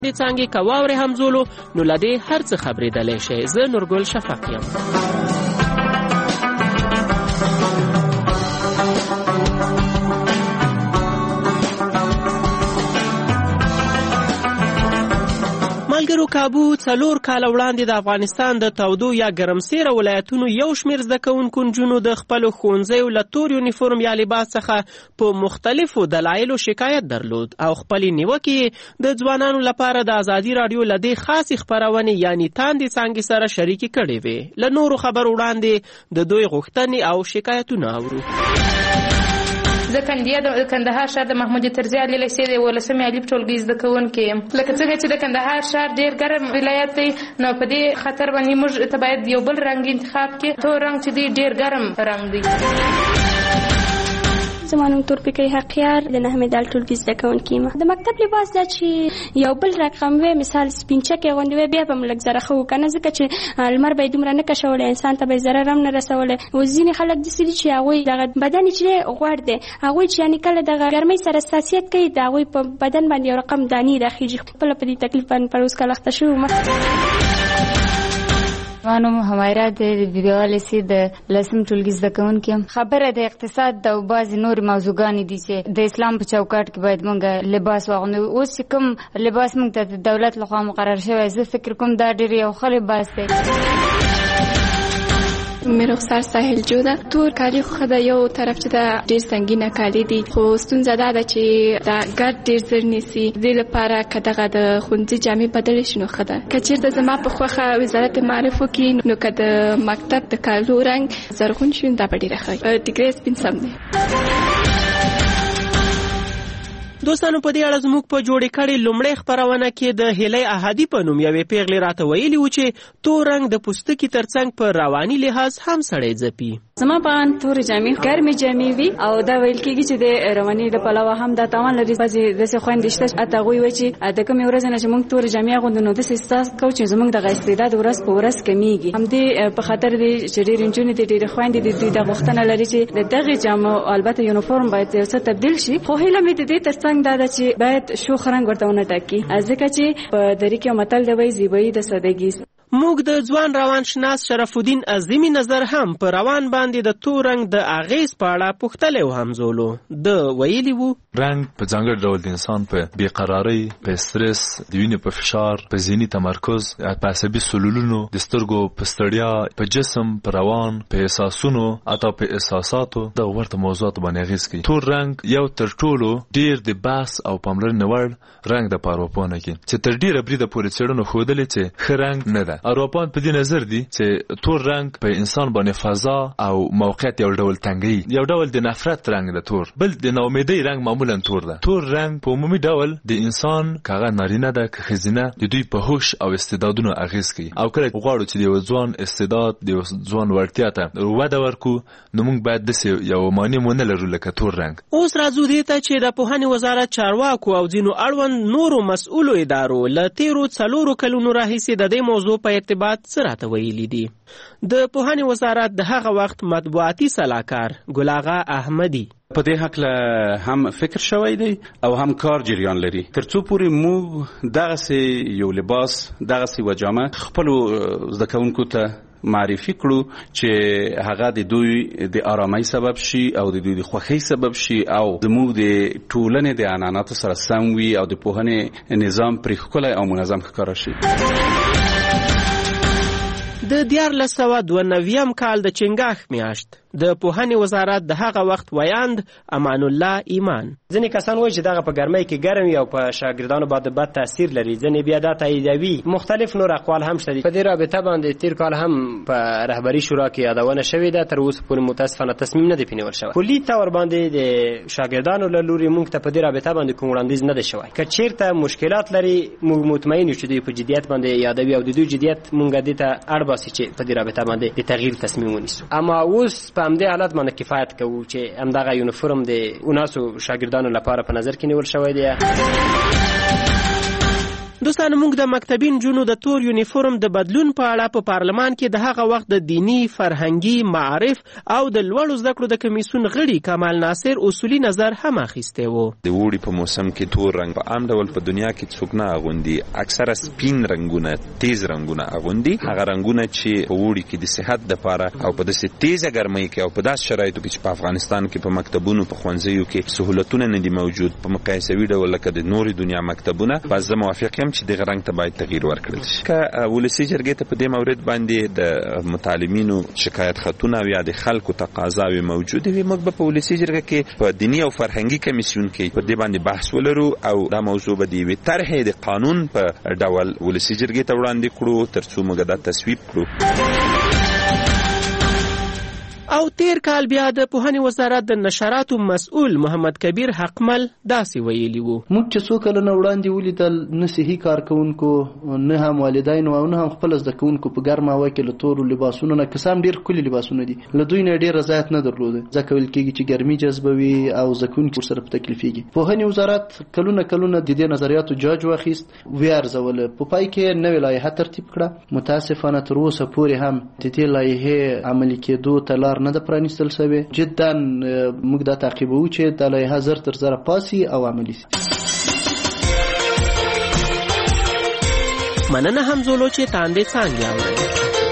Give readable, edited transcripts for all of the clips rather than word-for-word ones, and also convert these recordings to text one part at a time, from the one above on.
د څانګې که واورې همزولو نو له دې هر څه خبرېدلی شئ. زه نورګل شفق یم. ملګرو، کابو 4 کاله وړاندې د افغانستان د تودو یا ګرمسیره ولایتونو یو شمېر زده کوونکو نجونو د خپلو ښوونځیو له تور یونیفورم یا لباس څخه په مختلفو دلایلو شکایت درلود او خپلې نیوکې د ځوانانو لپاره د ازادي راډیو له دې خاصې خپرونې یعنې تاندې څانګې سره شریکې کړې وې. له نورو خبرو وړاندې د دوی غوښتنې او شکایتونه اورو. زه د کندهار ښار د محمود طرزي علي لیسې د 11 الف ټولګي زده کوونکې یم. لکه څنګه چې د کندهار ښار ډېر ګرم ولایت دی، نو په دې خطر باندې موږ ته باید یو بل رنګ انتخاب کړي. تور رنګ چې دی ډېر ګرم رنګ دی. زما نوم تورپیکۍ حقیار د 9 د ټولګي زده کوونکې یم. د مکتب لباس دا چې یو بل رقم وی، مثال سپینچکې اغوندې وی، بیا به م لږ زره ښه وکنه، ځکه چې لمر به یې دومره نه کشولی، انسان ته به یې ضرر هم نه رسولی. اوس ځینې خلک داسې دي چې هغوی دغه بدن یې چې دی غوړ دی، هغوی چې یعنې کله دغه ګرمۍ سره حساسیت کوي، د هغوی په بدن باندې یو رقم دانې راخیږي. خپله په دې تکلیف باندې پر اوس کله اخته شوې وم. ما نوم حمیره د بیبیوال لیسې د 10 ټولګي زده کوونکې یم. خبره د اقتصاد او بعضې نورې موضوعګانې دي چې د اسلام په چوکاټ کې باید موږ لباس واغوندو. اوس چې کوم لباس موږ ته د دولت لخوا مقرر شوی، زه فکر کوم دا ډېر یو ښه لباس دی. مې رخسار ساحل جوده. تور کالي خو د یو طرف چې دا ډېر سنګینه کالي دي، خو ستونزه دا ده چې دا ګرد ډېر زر نیسي. دې لپاره که دغه د ښوونځي جامې بدلې شي نو ښه ده. که چېرته زما په خوښه وزارت معرف وکړي، نو که د مکتب د کالو رنګ زرغون شي دا به ډېره ښه وي. ټیکری سپین سم دی. دوستانو، په دې اړه زموږ په جوړې کړې لومړۍ خپرونه کې د هیلۍ احدي په نوم یوې پیغلې راته ویلي و چې تور رنګ د پوستکي ترڅنګ په رواني لحاظ هم سړی ځپي. زما په ان تورې جامې ګرمې جامې وي او دا ویل کېږي چې د رواني د پلوه هم دا تاوان لري. بعضې داسې خویندې شته هلته هغوی وایي چې د کومې ورځې نه چې موږ تورې جامې اغوندو نو داسې احساس کوو چې زموږ دغه استعداد ورځ په ورځ کمیږي. همدې په خاطر دی چې ډېرې نجونې دي، ډېرې خویندې دي، دوی دا غوښتنه لري چې د دغې جامو البته یونیفورم باید یو څه تبدیل شي. خو هیله مې د دې ترڅنګ دا ده چې باید شوخ رنګ ورته ونه ټاکي، ځکه چې په دري کې یو متل دی وایي زیبایي د سادګي. موږ د ځوان روان شناس شرف الدین عظیمي نظر هم په روان باندې د تور رنګ د اغیز په اړه پوښتلی و همزولو. د ویلي وو رنګ په ځانګړي ډول د انسان په بېقرارۍ، په استرس، د وینې په فشار، په ذهني تمرکز، په عصبي سلولونو، د سترګو په ستړیا، په جسم، په روان، په احساسونو، حتی په احساساتو د ورته موضوعاتو باندې اغیز کوي. تور رنګ یو تر ټولو ډېر د بحث او پاملرنې وړ رنګ د پاروپانه کې چې تر ډېره بریده پورې څېړنو ښودلې چې ښه رنګ نه ده. اروپان په دې نظر دي چې تور رنګ په انسان باندې فضا او موقعیت یو ډول تنګي، یو ډول د نفرت رنګ ده. تور بل د ناامیدۍ رنګ معمولا تور ده. تور رنګ په عمومي ډول د انسان کاغه نارینه ده که ښځینه د دوی په هوش او استعدادونو اغیز کوي. او کله غواړو چې د یو ځوان استعداد، د یو ځوان وړتیا ته وده ورکو، نو موږ باید داسې یو معنی ونه لرو لکه تور رنګ. اوس راځو دې ته چې د پوهنې وزارت چارواکو او ځینو اړوند نورو مسؤلو ادارو له تیرو 4 کلونو راهیسې د دې موضوع په ارتباط څه راته ویلي دي. د پوهنې وزارت د هغه وخت مطبوعاتي سلاکار ګل اغا احمدي په دې حقله هم فکر شوی دی او هم کار جریان لري، ترڅو پورې موږ دغسې یو لباس، دغسې وجامه خپلو زده کوونکو ته معرفي کړو چې هغه د دوی د آرامۍ سبب شي او د دوی د خوښۍ سبب شي او زموږ د ټولنې د عنعناتو سره سم وي او د پوهنې نظام پرې ښکلی او منظم ښکاره شي. د 1992 کال د چنګاښ میاشت د پوهنې وزارت د هغه وخت ویاند امان الله ایمان ځینې کسان وایي چې دغه په ګرمۍ کې ګرم وي او په شاګردانو باندې بد تاثیر لري، ځینې بیا دا تاییدوي. مختلف نور اقوال هم شته. په دې رابطه باندې تیر کال هم په رهبري شورا کې یادونه شوې ده، تر اوسه پورې متاسفانه تصمیم نه دی پنیول شوی. کلي طور باندې د شاګردانو له لوري موږ ته په دې رابطه باندې کوم وړاندیز نه دی شوی. که چیرته مشکلات لري موږ مطمئن یو چې دوی په جدیت باندې یادوي او د دوی جدیت موږ دې ته اړ باسي چې په دې رابطه باندې د تغییر تصمیم ونیسو. اما اوس په همدې حالت باندې کفایت کوو چې همدغه یونیفورم د اوناسو شاګردانو لپاره په نظر کې نیول شوی دی. دوستانو موږ د مکتبي نجونو د تور یونیفورم د بدلون په اړه په پارلمان کې د هغه وخت د دینی، فرهنګي، معارف او د لوړو زده کړو د کمیسیون غړي کمال ناصر اصولي نظر هم اخیستی و. د اوړي په موسم کې تور رنګ په عام ډول په دنیا کې څوک نه اغوندي، اکثره سپین رنګونه، تیز رنګونه اغوندي. هغه رنګونه چې په اوړي کې د صحت لپاره او په داسې تیزه ګرمۍ کې او په داسې شرایطو کې چې په افغانستان کې په مکتبونو په ښوونځیو کې سهولتونه نه دي موجود په مقایسوي ډول لکه د نورې دنیا مکتبونه، بس زه موافق یم چې دغه رنګ ته باید تغییر ورکړل شي. که ولسي جرګې ته په دې مورد باندې د متعلمینو شکایت خطونه او یا د خلکو تقاضاوې موجودې وي، موږ به په ولسي جرګه کې په دینی او فرهنګي کمیسیون کې په دې باندې بحث ولرو او دا موضوع به د یوې طرحې د قانون په ډول ولسي جرګې ته وړاندې کړو تر څو موږ دا تصویب کړو. او تیر کال بیا د پوهنې وزارت د نشراتو مسؤل محمد کبیر حقمل داسې ویلي وو. موږ چې څو کلونه وړاندې ولیدل نه صحي کارکونکو، نه هم والدینو او نه هم خپل زده کوونکو په ګرمه هوا کې له تورو لباسونو نه، قسم ډېر ښکلي لباسونه دي، له دوی نه ډېر رضایت نه درلوده، ځکه ویل کېږي چې ګرمي جذبوي او زده کوونکي ورسره په تکلیفېږي. پوهنې وزارت کلونه د دې نظریاتو جاج واخیست، ویارزوله، په پای کې نوې لایحه ترتیب کړه. متاسفانه تر اوسه پورې هم د دې لایحې عملي کېدو ته لار نه ده پرانیستل شوې. جدا موږ دا تعقیبوو چې دا لایحه زر تر زره پاسي او عملي شي. مننه همزولو چې تاندې څانګې اورئ.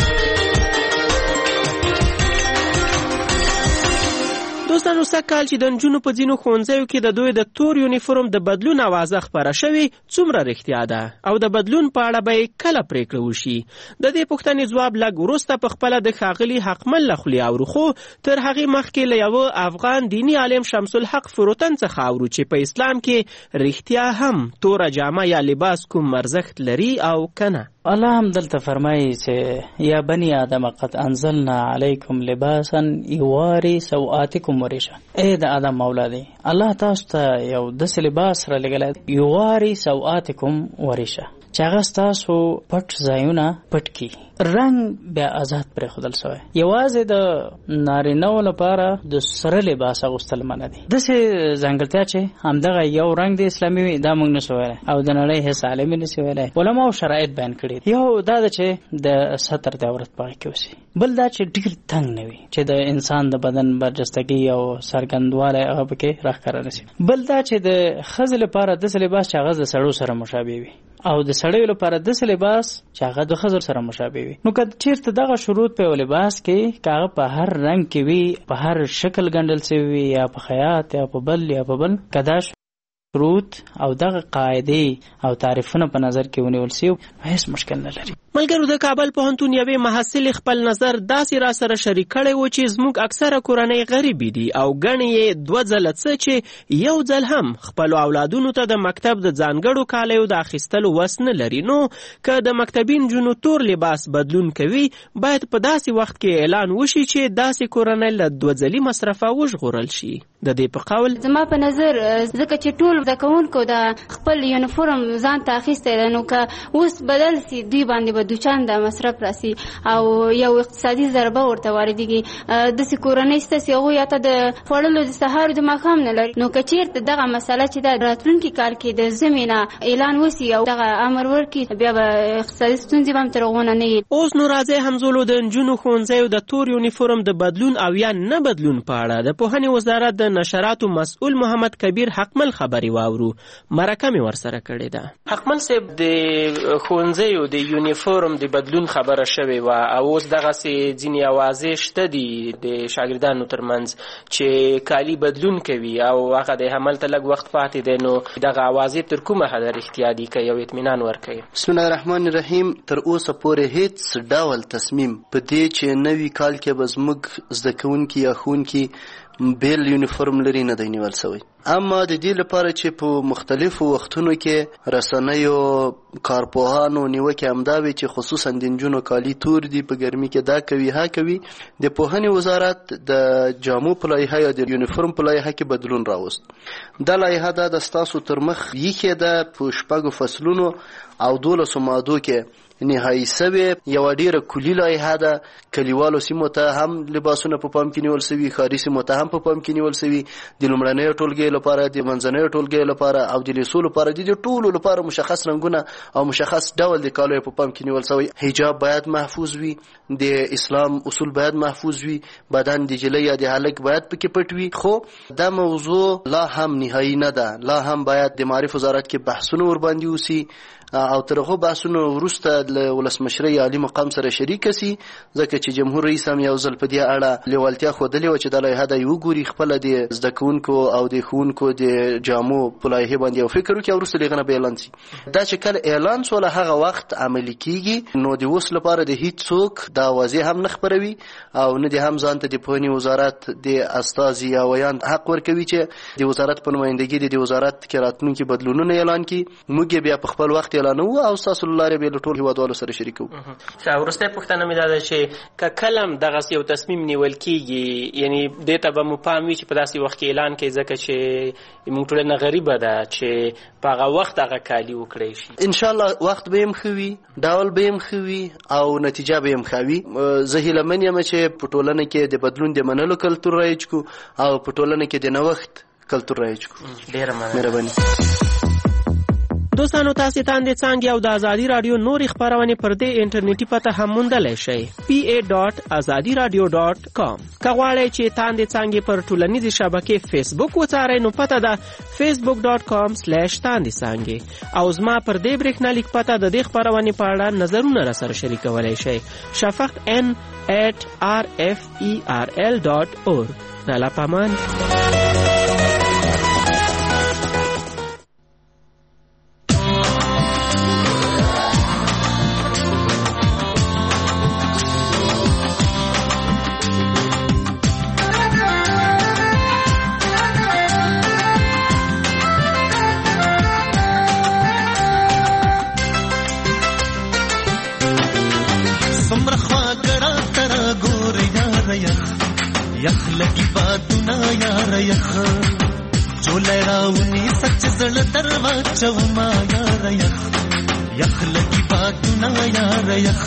دوستانو سږکال چې د نجونو په ځینو ښوونځیو کې د دوی د تور یونیفورم د بدلون اوازه خپره شوې څومره رښتیا ده او د بدلون په اړه به یې کله پرېکړه وشي؟ د دې پوښتنې ځواب لږ وروسته په خپله د ښاغلي حقمل له خولې اورو، خو تر هغې مخکې له یوه افغان دیني عالم شمس الحق فروتن څخه اورو چې په اسلام کې رښتیا هم توره جامه یا لباس کوم ارزښت لري او که نه. الله هم دلته فرمایي چې یا بني آدم قد انزلنا علیکم لباسا یواری سوآتکم وریشه. ای د آدم اولادې، الله تاسو ته یو داسې لباس را لګلی یواری سوآتکم وریشه چې هغه ستاسو پټ ځایونه پټ کي. رنګ بیا آزاد پرېښودل شوی، یوازې د نارینهو لپاره د سره لباس اغوستل منع دي. داسې ځانګړتیا چې همدغه یو رنګ د اسلامي وي دا موږ نشو ویلی او د نړۍ هېڅ عالم یې نشي ویلی. علماو شرایط بیان کړي، یو دا ده چې د ستر د عورت په هغې کې اوسي، بل دا چې ډېر تنګ نه وي چې د انسان د بدن برجستګي او څرګندوالی هغه پکې راښکاره نه شي، بل دا چې د ښځې لپاره داسې لباس چې هغه د سړو سره مشابه وي او د سړیو لپاره داسې لباس چې هغه د ښځو سره مشابه وي. نو که چېرته دغه شروط په یو لباس کې که هغه په هر رنګ کې وي، په هر شکل ګنډل شوي وي، یا په خیاط یا په بل یا په بل، که دا شروط او دغه قاعدې او تعریفونه په نظر کې ونیول شي هیڅ مشکل نه لري. ملګرو د کابل پوهنتون یوې محصلې خپل نظر داسې را سره شریک کړی و چې زموږ اکثره کورنۍ غریبې دي او ګڼې یې 2 ځله څه چې یو ځل هم خپلو اولادونو ته د مکتب د ځانګړو کالیو د اخیستلو وس نه لري. نو که د مکتبي نجونو تور لباس بدلون کوي باید په داسې وخت کې اعلان وشي چې داسې کورنۍ له 2 ځلي مصرفه وژغورل شي. د دې په قول زما په نظر ځکه چې ټول زده کوونکو د خپل یونیفورم ځان ته اخیستی دی، نو که اوس بدل سي دوی باندې به دوچان د مصرف راسي او یو اقتصادي ضربه ورته واردېږي. داسې کورنۍ شته چې هغوی حتی د خوړلو د سهار د ماښام نه لري. نو که چېرته دغه مسله چې د راتلونکي کال کې د ژمي نه اعلان وسي او دغه امر ورکړي بیا به اقتصادي ستونزې به هم تر هغو نه وي. اوس نو راځئ همزولو د نجونو ښوونځیو د تور یونیفورم د بدلون او یا نه بدلون په اړه د پوهنې وزارت د نشراتو مسؤل محمد کبیر حقمل خبرې واورو. مرکه مې ورسره کړې ده. حقمل صاحب، د ښوونځیو د یونیفورم د بدلون خبره شوې وه او اوس دغسې ځینې اوازې شته دي د شاګردانو ترمنځ چې کالي بدلون کوي او هغه د هملته لږ وخت پاتې دی. نو دغه اوازې تر کومه حده رښتیا دي که یو اطمینان ورکوي؟ بسم الله الرحمن الرحیم. تر اوسه پورې هیڅ ډول تصمیم په دې چې نوي کال کې به زموږ زده کوونکي یا ښوونکي بیل یونیفورم لري نه دی نیول شوی. اما د دې لپاره چې په مختلفو وختونو کې رسنیو کارپوهانو نیوکې همدا وي چې خصوصا د نجونو کالي تور دي، په ګرمي کې دا کوي ها کوي، د پوهنې وزارت د جامو په لایحه یا د یونیفورم په لایحه کې بدلون راوست. دا لایحه د ستاسو تر مخ یخې ده، په 6 فصلونو او 12 مادو کې نهایی سوی یو ډیره کلی لایحه ده. کلیوالو سیمو ته هم لباسونه په پام کې نیول سوي، ښاري سیمو ته هم په پام کې نیول سوي. د لومړنیو ټولګي ټولګي لپاره، د منځنۍ ټولګي لپاره او د لیسو لپاره، د ټولو لپاره مشخص رنګونه او مشخص ډول د کالو په پام کې نیول شوی. حجاب باید محفوظ وي، د اسلام اصول باید محفوظ وي، بدن د جلی یا د هلک باید پکې پټ وي. خو دا موضوع لا هم نهایی نه ده، لا هم باید د معارف وزارت کې بحثونه ورباندې وسی او تر هغو بحثونو وروسته له ولسمشرۍ عالي مقام سره شریک سي، ځکه چې جمهور رئیس هم یو ځل په دې اړه لیوالتیا ښودلې وه چې دا لایحه د وګوري، خپله د زده کوونکو او د ښوونکو د جامو په لایحې باندې یو فکر وکړي او وروسته د هغه نه به اعلان سي. دا چې کله اعلان سوله هغه وخت عملي کیږي، نو د اوس لپاره د هیڅ څوک دا واضح هم نه خپروي او نه د هم ځان ته د پوهنې وزارت د استازي یا ویان حق ورکوي چې د وزارت په نمایندګي د وزارت کې راتلونکي بدلونونه اعلان کړي. موږ بیا په خپل وخت اعلانوو او ستاسو له لارې به له ټول هیوادوالو سره شریکوو. وروستۍ پوښتنه مې دا ده چې که کله هم دغسې یو تصمیم نیول کېږي، یعنی دې ته به مو پام وي چې په داسې وخت کې اعلان کوي، ځکه چې موږ ټولنه غریبه ده چې په هغه وخت هغه کالي وکړی شي. انشاءالله وخت به هم ښه وي، ډول به هم ښه وي او نتیجه به هم ښه وي. زه هیله من یم چې په ټولنه کې د بدلون د منلو کلتور رایج کړو او په ټولنه کې د نوښت کلتور رایج کړو. ډېره مهرباني. دوستانو، تاسې تاندې څانګې او د ازادي راډیو نورې خپرونې پر دې انټرنیټي پته هم موندلی شئ pa.azadiradio.com. که غواړئ چې تاندې څانګې پر ټولنیزې شبکې فیسبوک وڅارئ نو پته ده facebook.com/تاندې څانګې. او زما پر دې برېښنالیک پته د دې خپرونې په اړه نظرونه راسره شریکولی شئ shafaq@rferl.org. الله پامان. یخ لگی باتونه یار یخ چولای راونی سچ زړه دروا چوما یار یخ یخ لگی باتونه یار یخ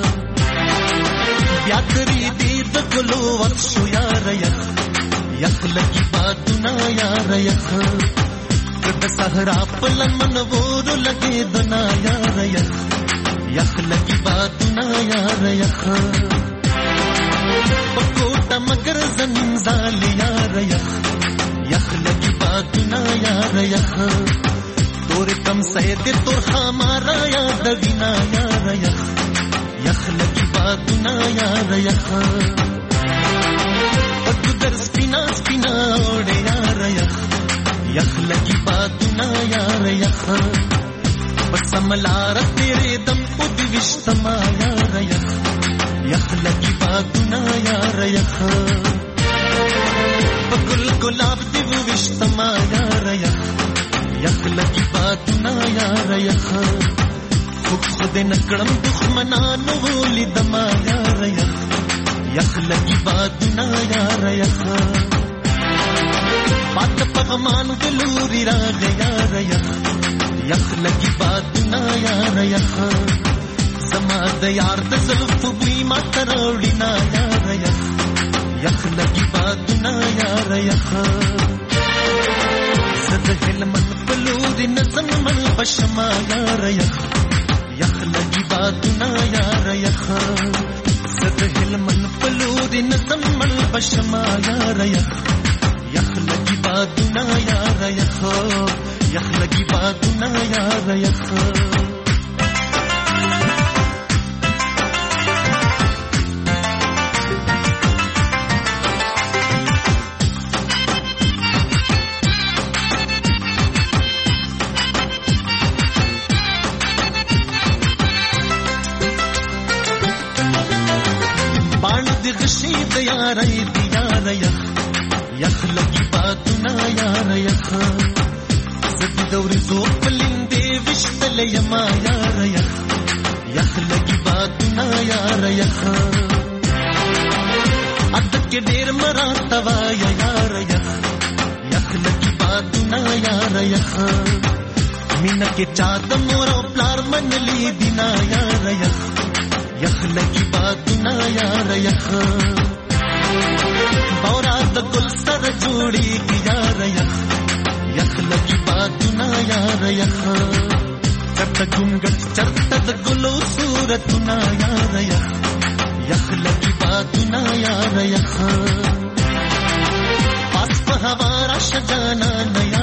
بیا کری دې د ګلو وښو یار یخ یخ لگی باتونه یار یخ کډ صحرا پلن من ور لګې دنا یار یخ یخ لگی باتونه یار یخ پکوټه مگر زنزال یار یخ یخ لگی باتونه یار یخ تور کم سید تور خامارا یاد وینا یار یخ یخ لگی باتونه یار یخ پکو در سپینا سپینا اوڑے یار یخ یخ لگی باتونه یار یخ بس ملار تیرے دم پد وشتما یار یخ یخ لگی باتونه یار یخ بگل گلاب دیو وشتما یار یخ یخ لگی باتونه یار یخ خود نکړم دښمنانو لیدما یار یخ یخ لگی باتونه یار یخ پات پغمان گلوري راغ یار یخ یخ لگی باتونه یار یخ زما د یار د زلف بوی ما تروړی نا یار یخ یخ لگی باتونه یار یخ زد هلمن پلوری نظم من بشما یار یخ یخ لگی باتونه یار یخ زد هلمن پلوری نظم من بشما یار یخ یخ لگی باتونه یار یخ یخ لگی باتونه یار یخ یار یار یخ یخ لگی باتونه یار یخ زدی دور زو پلندې وشتل یما یار یخ یخ لگی باتونه یار یخ ادک ډیر مراتوا یار یخ یخ لگی باتونه یار یخ مینا کې چا د مور پلار منلی دینا یار یخ یخ لگی باتونه یار یخ بورا د ګل سره جوړی کی یار یخ یخ لګي بادونه یار یخ چرته ګونګټ چرته د ګلو صورتونه یار یخ یخ لګي بادونه یار یخ پاس په هوا راشه جانان